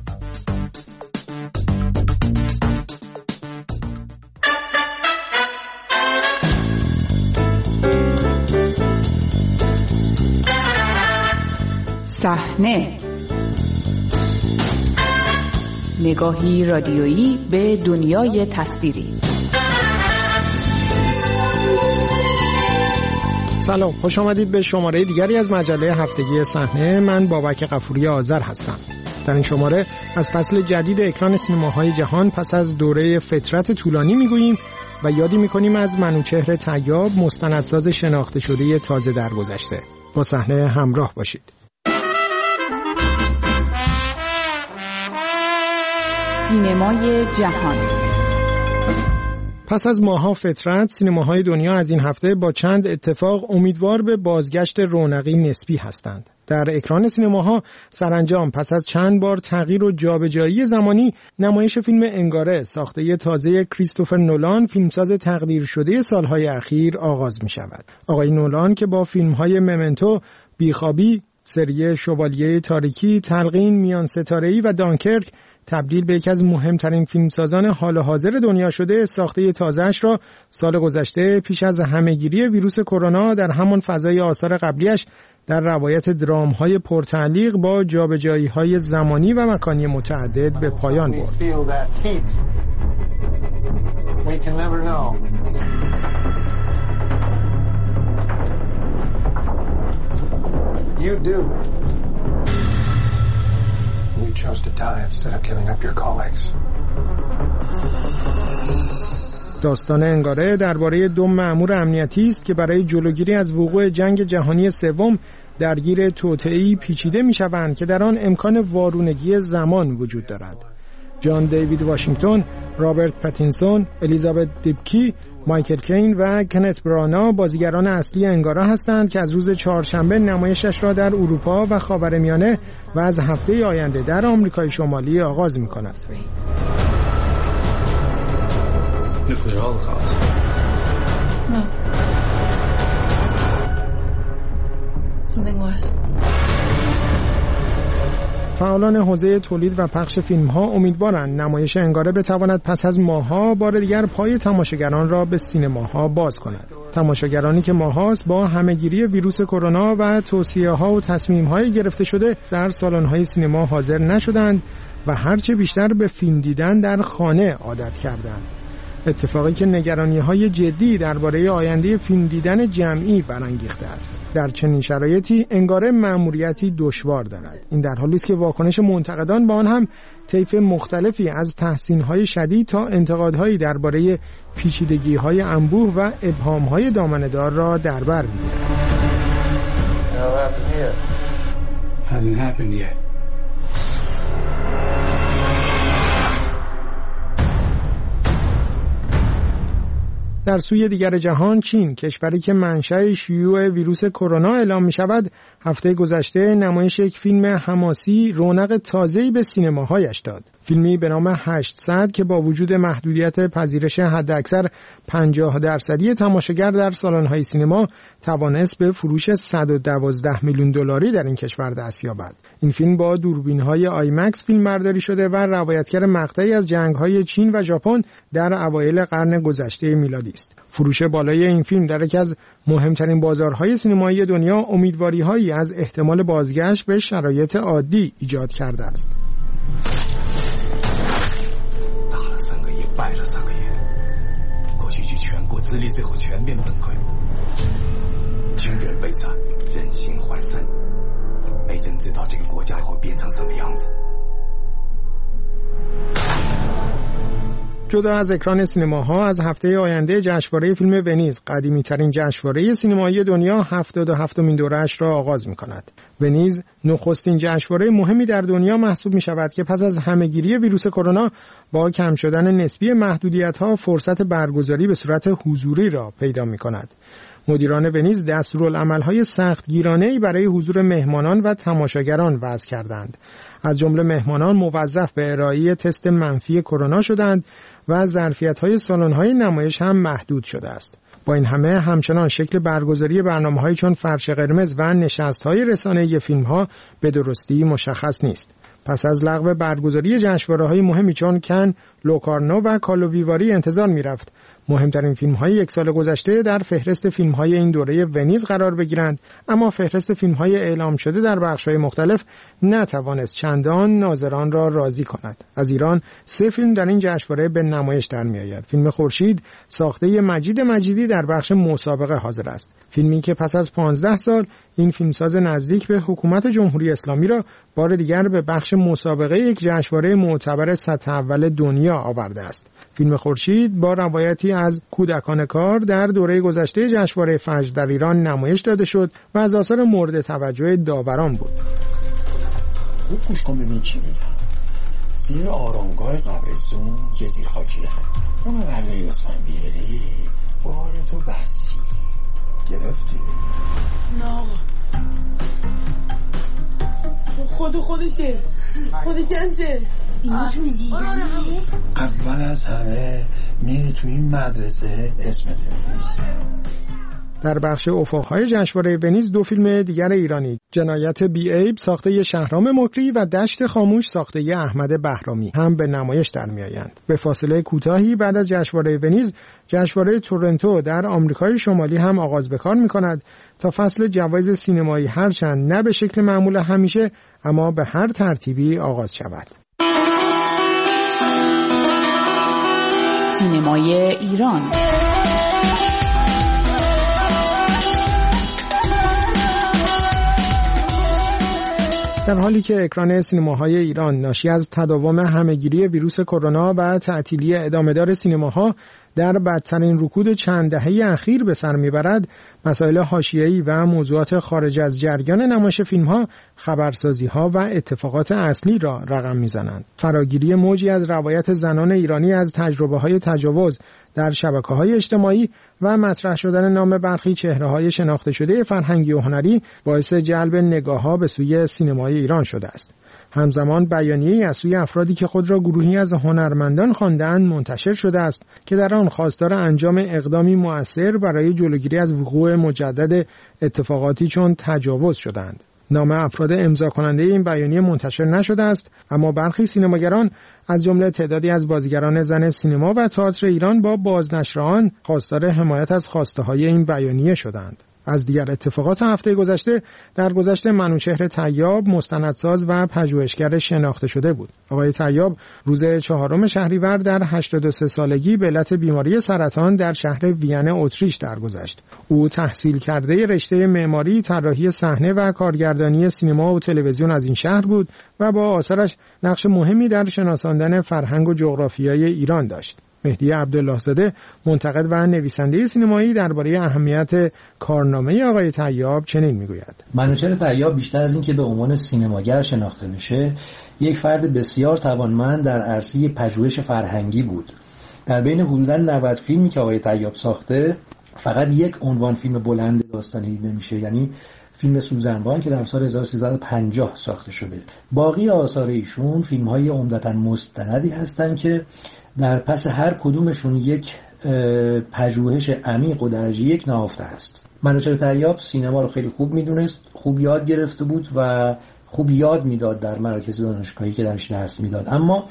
صحنه، نگاهی رادیویی به دنیای تصویری. سلام، خوش آمدید به شماره دیگری از مجله هفتگی صحنه. من بابک غفوری آذر هستم. در این شماره از فصل جدید اکران سینماهای جهان پس از دوره فترت طولانی میگوییم و یادی میکنیم از منوچهر طیاب، مستندساز شناخته شده تازه درگذشته. با صحنه همراه باشید. سینمای جهان. پس از ماه‌ها فترت، سینماهای دنیا از این هفته با چند اتفاق امیدوار به بازگشت رونقی نسبی هستند. در اکران سینماها سرانجام پس از چند بار تغییر و جابجایی زمانی، نمایش فیلم انگاره ساخته تازه کریستوفر نولان، فیلمساز تقدیر شده سالهای اخیر آغاز می شود. آقای نولان که با فیلم‌های ممنتو، بیخوابی، سری شوالیه تاریکی، تلقین، میان ستاره‌ای و دانکرک تبدیل به یکی از مهمترین فیلمسازان حال حاضر دنیا شده، ساخته تازه‌اش را سال گذشته پیش از همهگیری ویروس کرونا در همان فضای آثار قبلیش در روایت درام‌های پرتعلیق با جابجایی‌های زمانی و مکانی متعدد به پایان برد. You do. We chose to die instead of giving up your colleagues. داستان انگاره درباره دو مأمور امنیتی است که برای جلوگیری از وقوع جنگ جهانی سوم درگیر توطئه‌ای پیچیده می‌شوند که در آن امکان وارونگی زمان وجود دارد. جان دیوید واشنگتن، رابرت پاتینسون، الیزابت دیبکی، مایکل کین و کنت برانا بازیگران اصلی انگاره هستند که از روز چهارشنبه نمایشش را در اروپا و خاورمیانه و از هفته آینده در آمریکای شمالی آغاز می‌کند. فعالان حوزه تولید و پخش فیلم‌ها امیدوارند نمایش انگاره بتواند پس از ماه‌ها بار دیگر پای تماشاگران را به سینماها باز کند. تماشاگرانی که ماه‌هاست با همهگیری ویروس کرونا و توصیه‌ها و تصمیم‌های گرفته شده در سالن‌های سینما حاضر نشدند و هرچه بیشتر به فیلم دیدن در خانه عادت کردند. اتفاقی که نگرانی‌های جدی درباره آینده فیلم دیدن جمعی برانگیخته است. در چنین شرایطی انگاره مأموریتی دشوار دارد. این در حالی است که واکنش منتقدان با آن هم طیف مختلفی از تحسین‌های شدید تا انتقادهایی درباره پیچیدگی‌های انبوه و ابهام‌های دامنه‌دار را در بر می‌گیرد. در سوی دیگر جهان، چین، کشوری که منشأ شیوع ویروس کرونا اعلام می شود، هفته گذشته نمایش یک فیلم حماسی رونق تازه‌ای به سینماهایش داد. فیلمی به نام 800 که با وجود محدودیت پذیرش حداکثر 50% تماشاگر در سالن‌های سینما توانست به فروش 112 میلیون دلاری در این کشور دست یابد. این فیلم با دوربین‌های آیمکس فیلمبرداری شده و روایتگر مقطعی از جنگ‌های چین و ژاپن در اوایل قرن گذشته میلادی است. فروش بالای این فیلم در یکی از مهمترین بازارهای سینمایی دنیا امیدواری‌هایی از احتمال بازگشت به شرایط عادی ایجاد کرده است. 败了3个月，过去去全国资历最后全面崩溃，军人未散，人心涣散，没人知道这个国家会变成什么样子。جدا از اکران سینماها، از هفته آینده جشنواره فیلم ونیز، قدیمی‌ترین جشنواره سینمایی دنیا، 77مین دوره‌اش را آغاز می‌کند. ونیز نخستین جشنواره مهمی در دنیا محسوب می‌شود که پس از همهگیری ویروس کرونا با کم شدن نسبی محدودیت‌ها فرصت برگزاری به صورت حضوری را پیدا می‌کند. مدیران ونیز دستورالعمل‌های سختگیرانه‌ای برای حضور مهمانان و تماشاگران وضع کردند. از جمله مهمانان موظف به ارائه تست منفی کرونا شدند و ظرفیت‌های سالن‌های نمایش هم محدود شده است. با این همه همچنان شکل برگزاری برنامه‌هایی چون فرش قرمز و نشست‌های رسانه‌ای فیلم‌ها به درستی مشخص نیست. پس از لغو برگزاری جشنواره‌های مهمی چون کن، لوکارنو و کالوویواری انتظار می‌رفت مهمترین فیلم‌های یک سال گذشته در فهرست فیلم‌های این دوره ونیز قرار بگیرند، اما فهرست فیلم‌های اعلام شده در بخش‌های مختلف نتوانست چندان ناظران را راضی کند. از ایران 3 فیلم در این جشنواره به نمایش در می‌آید. فیلم خورشید ساخته مجید مجیدی در بخش مسابقه حاضر است. فیلمی که پس از 15 سال این فیلمساز نزدیک به حکومت جمهوری اسلامی را بار دیگر به بخش مسابقه یک جشنواره معتبر سطح اول دنیا آورده است. فیلم خورشید با روایتی از کودکان کار در دوره گذشته جشنواره فجر در ایران نمایش داده شد و از آثار مورد توجه داوران بود. خوب گوش کن ببین چی میگم. زیر آرامگاه قبرستون یه زیرخاکی هم. اونو برداری لطفاً بیاری. بارتو بسی. گرفتی؟ نه آقا. خودشه. خود کنچه. اینا تو زیدنه؟ اول از همه میری تو این مدرسه اسمت بنویسی. در بخش افق‌های جشنواره ونیز 2 فیلم دیگر ایرانی، جنایت بی عیب ساخته شهرام مکری و دشت خاموش ساخته احمد بهرامی هم به نمایش در می‌آیند. به فاصله کوتاهی بعد از جشنواره ونیز، جشنواره تورنتو در آمریکای شمالی هم آغاز به کار می‌کند تا فصل جوایز سینمایی هرچند نه به شکل معمول همیشه اما به هر ترتیبی آغاز شود. سینمای ایران. در حالی که اکران سینماهای ایران ناشی از تداوم همهگیری ویروس کرونا و تعطیلی ادامه‌دار سینماها در بدترین رکود چند دهه اخیر به سر میبرد، مسائل حاشیه‌ای و موضوعات خارج از جریان نمایش فیلم‌ها، خبرسازی‌ها و اتفاقات اصلی را رقم میزنند. فراگیری موجی از روایت زنان ایرانی از تجربه‌های تجاوز در شبکه‌های اجتماعی و مطرح شدن نام برخی چهره‌های شناخته شده فرهنگی و هنری باعث جلب نگاه‌ها به سوی سینمای ایران شده است. همزمان بیانیه‌ای از سوی افرادی که خود را گروهی از هنرمندان خواندند منتشر شده است که در آن خواستار انجام اقدامی مؤثر برای جلوگیری از وقوع مجدد اتفاقاتی چون تجاوز شدند. نام افراد امضا کننده این بیانیه منتشر نشده است، اما برخی سینماگران از جمله تعدادی از بازیگران زن سینما و تئاتر ایران با بازنشر آن خواستار حمایت از خواسته‌های این بیانیه شدند. از دیگر اتفاقات هفته گذشته درگذشت منوچهر طیاب مستندساز و پژوهشگر شناخته شده بود. آقای طیاب روز 4 شهریور در 83 سالگی به علت بیماری سرطان در شهر وین اتریش درگذشت. او تحصیل کرده رشته معماری، طراحی صحنه و کارگردانی سینما و تلویزیون از این شهر بود و با آثارش نقش مهمی در شناساندن فرهنگ و جغرافیای ایران داشت. مهدی عبدالله زاده، منتقد و نویسنده سینمایی، درباره اهمیت کارنامه آقای طیاب چنین میگوید: منوچهر طیاب بیشتر از این که به عنوان سینماگر شناخته بشه، یک فرد بسیار توانمند در عرصه پژوهش فرهنگی بود. در بین حدوداً 90 فیلمی که آقای طیاب ساخته، فقط یک عنوان فیلم بلند داستانی دیده میشه، یعنی فیلم سوزنبان که در سال 1350 ساخته شده. باقی آثار ایشون فیلم‌های عمدتاً مستندی هستند که در پس هر کدومشون یک پژوهش عمیق و درجه یک نهفته است. منوچهر طیاب سینما رو خیلی خوب میدونست، خوب یاد گرفته بود و خوب یاد میداد در مراکز دانشگاهی که درش درس میداد. اما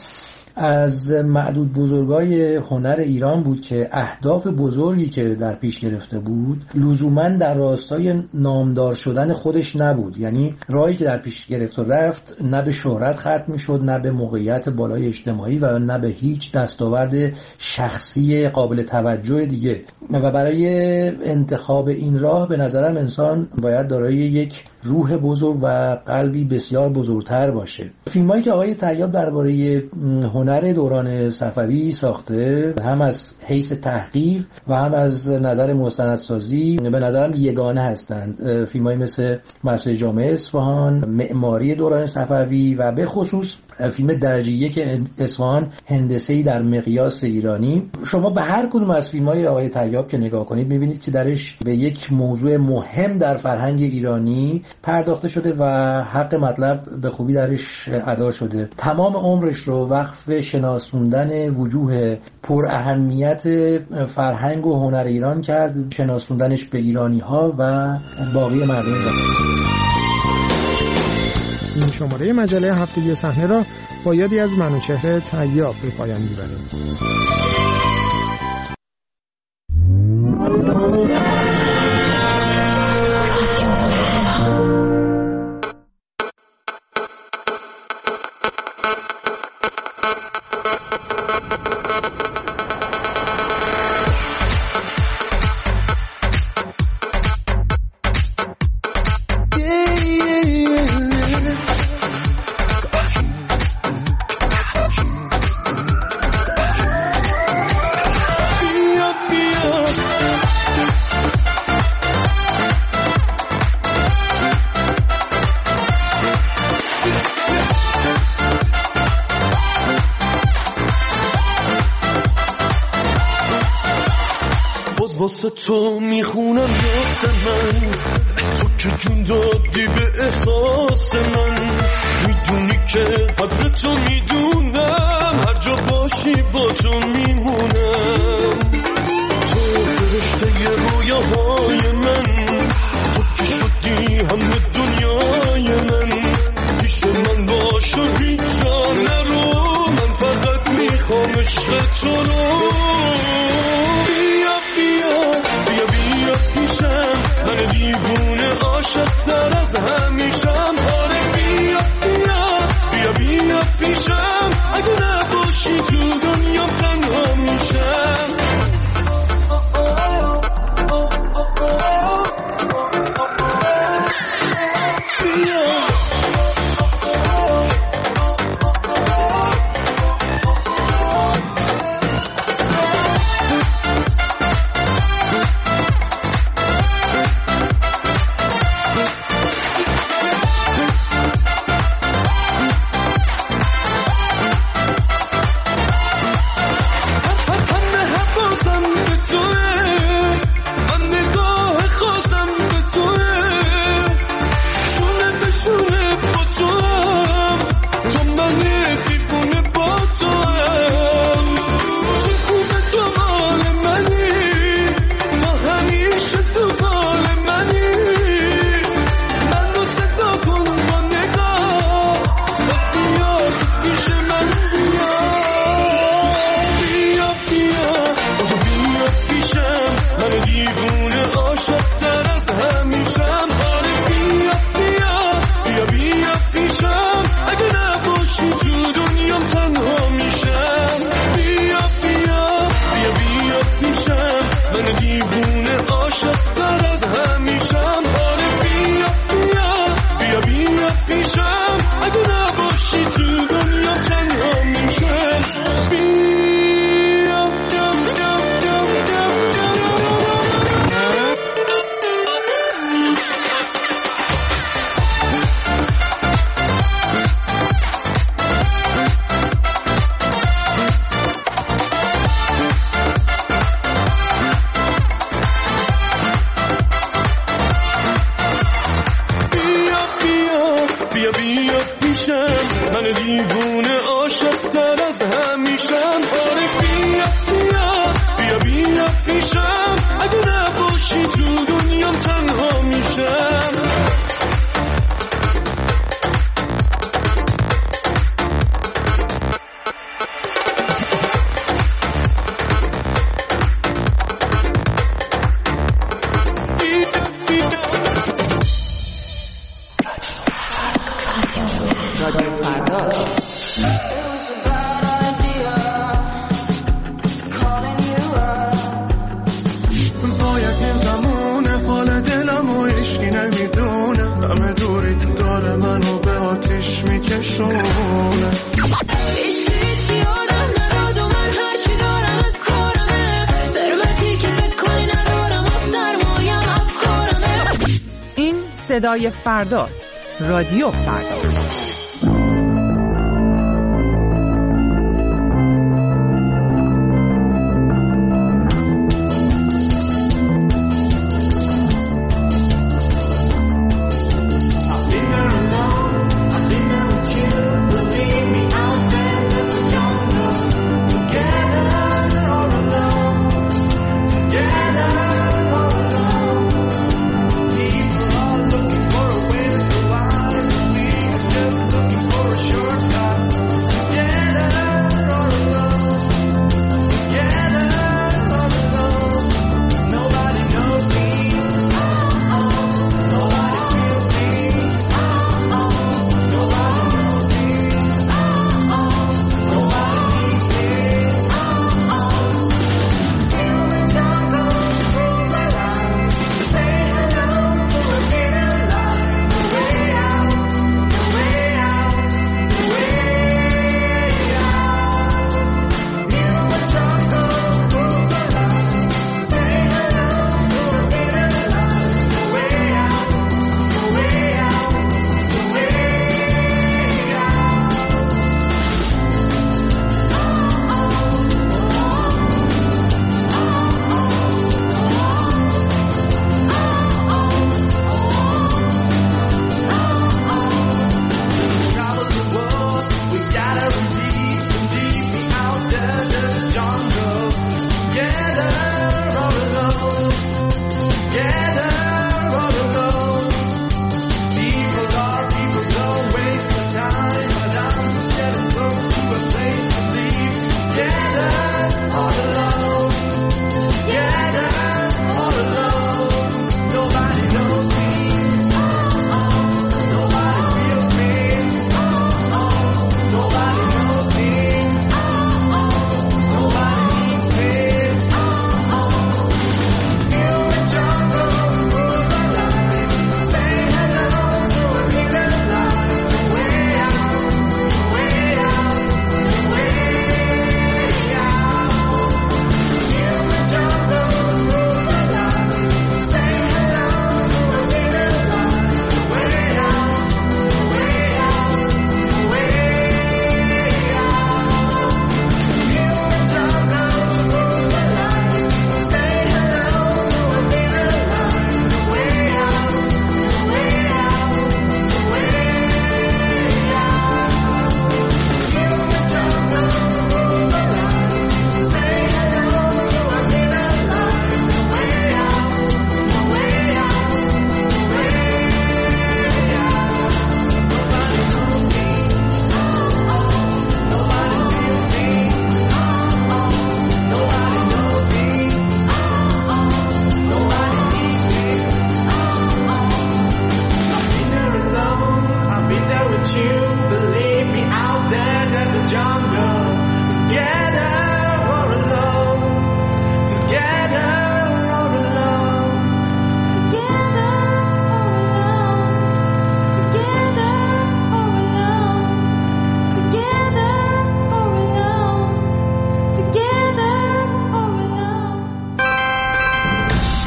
از معدود بزرگای هنر ایران بود که اهداف بزرگی که در پیش گرفته بود لزوماً در راستای نامدار شدن خودش نبود. یعنی راهی که در پیش گرفت و رفت نه به شهرت ختم می‌شد، نه به موقعیت بالای اجتماعی و نه به هیچ دستاورد شخصی قابل توجه دیگه. و برای انتخاب این راه به نظرم انسان باید دارای یک روح بزرگ و قلبی بسیار بزرگتر باشه. فیلمایی که آقای طیاب درباره هنر دوران صفوی ساخته، هم از حیث تحقیق و هم از نظر مستندسازی، به نظرم یگانه هستند. فیلمایی مثل مسئله جامعه اصفهان، معماری دوران صفوی و به خصوص فیلم درجه یک اصفهان هندسه‌ای در مقیاس ایرانی. شما به هر کدوم از فیلم‌های آقای طیاب که نگاه کنید می‌بینید که درش به یک موضوع مهم در فرهنگ ایرانی پرداخته شده و حق مطلب به خوبی درش ادا شده. تمام عمرش رو وقف شناسوندن وجوه پر اهمیت فرهنگ و هنر ایران کرد، شناسوندنش به ایرانی‌ها و باقی مردم جهان. این شماره مجله هفتگی صحنه را با یادی از منوچهر طیاب به پایان می‌بریم. واسه تو میخونم یاس من، تو که جون دادی به احساس من، میدونی که قدر تو میدونم، هر جا باشی با تو میمونم، تو فرشته رویاهای من، تو که شدی همه دنیای من، پیش من باش و هیچ جا نرو، من فقط میخوام عشق تو رو. من دیوونه عاشق‌تر از همیشم، آره بیا بیا بیا بیا پیشم، اگه نباشی تو دنیا تنها میشم. صدای فرداست. رادیو فردا.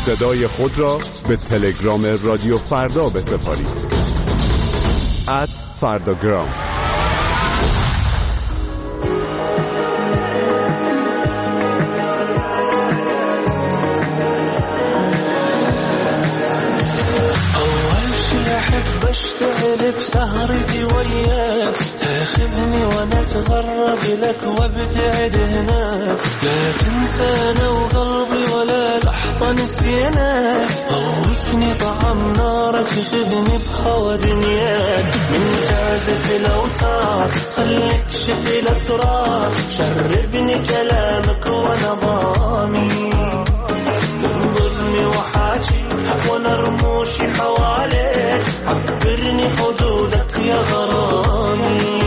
صدای خود را به تلگرام رادیو فردا بسپارید. @فرداگرام. بشتغل بسهرتي وياك، تاخذني وانا اتغرب لك وابتعد هناك، لا تنسانا وقلبي ولا لحظة نسيناك، ضويني طعم نارك خذني بهوى دنياك، من جازة الاوتار خليك شفي الاسرار، شربني كلامك وانا ضامي، تنظرني وحاجي وانا رموشي حواليك، عبرني حدودك يا غرامي.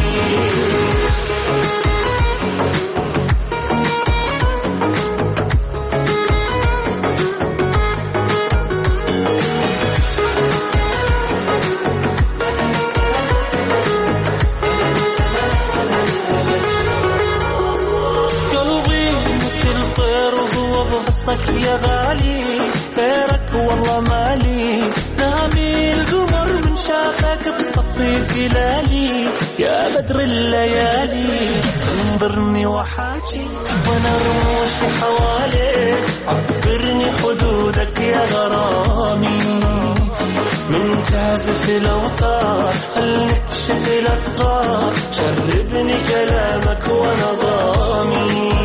قلبي مثل طير وهو بوسطك يا غالي، خيرك والله مالي، نامي القمر من شافك بصفي بلالي، يا بدر الليالي انظرني وحاجي وانا رموشي حواليك، عبرني حدودك يا غرامي، من تعزف الاوتار خليك شفي الاسرار، شربني كلامك وانا ضامي.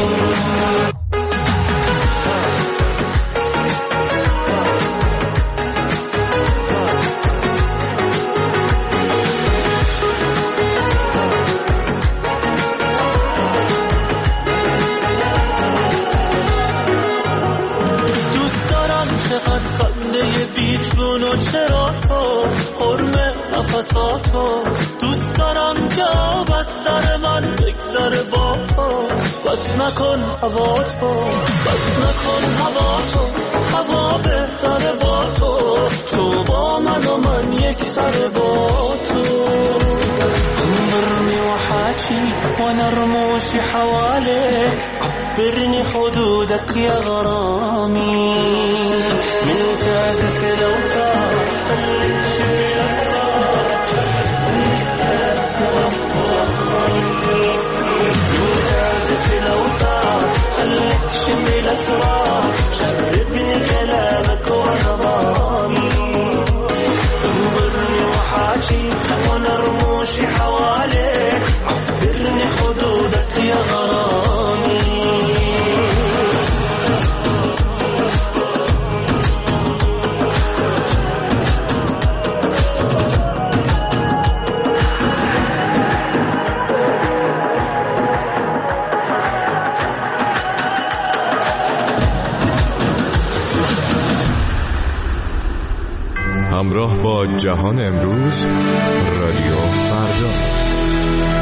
بیچون چرا تو حرم نفساتو، دوست دارم که آب از سر من بگذره با تو، بس نکن هوا تو، بس نکن هوا تو، هوا بهتره با تو، تو با من و من یک سر با تو، انظرني وحاجي وانا رموشي حواليك، عبرني حدودك يا غرامي، من تعزف الاوتار خليك شفي الاسرار، من تعزف الاوتار خليك شفي الاسرار، شربني كلامك وانا ضامي، تنظرني وحاجي وانا رموشي حواليك، عبرني حدودك يا غرامي. همراه با جهان امروز، رادیو فردا.